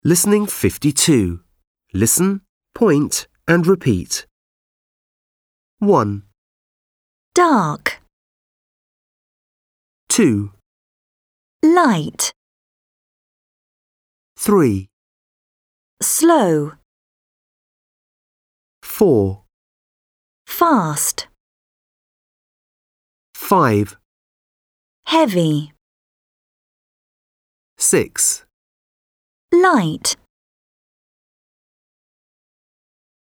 Listening 52. Listen, point and repeat. 1, dark, 2, light, 3, slow, 4, fast, 5, heavy, 6. light.